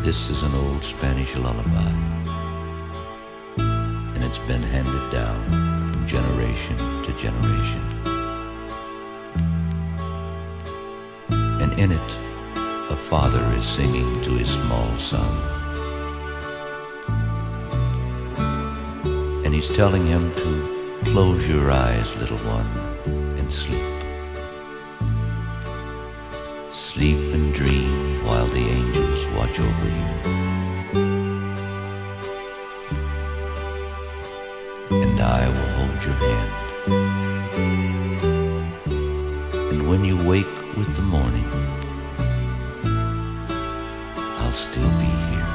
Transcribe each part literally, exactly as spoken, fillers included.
This is an old Spanish lullaby, and it's been handed down from generation to generation. And in it, a father is singing to his small son, and he's telling him to close your eyes, little one, and sleep. Sleep and dream while the angels watch over you. And I will hold your hand. And when you wake with the morning, I'll still be here.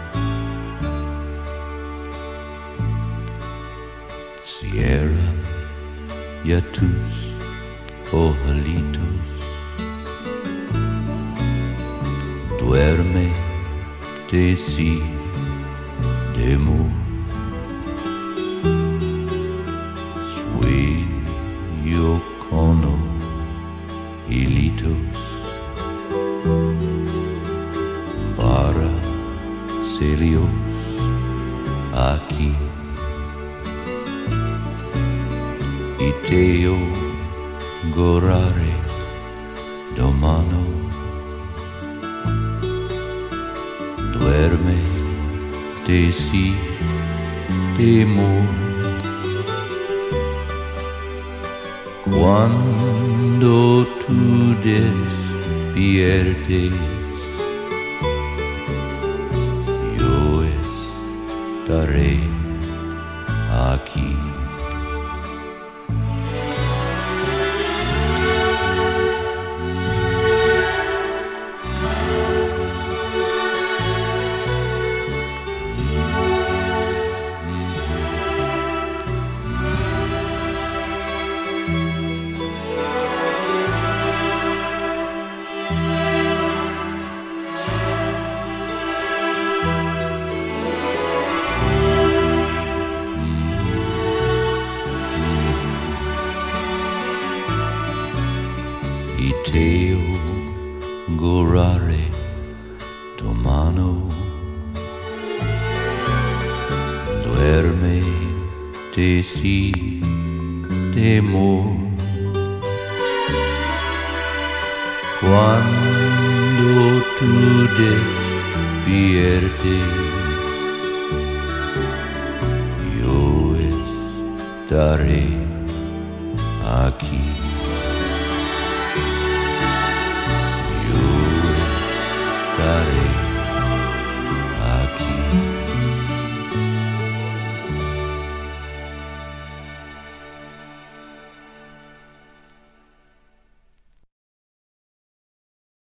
Cierra ya tus ojalitos, duerme te si demo, sueño con hilitos para celios aquí, y te gorare domano. Duerme te si temor, cuando tú despiertes, yo estaré aquí. Y te gorare domano, duerme te si temor, cuando tú despiertes, yo estaré aquí.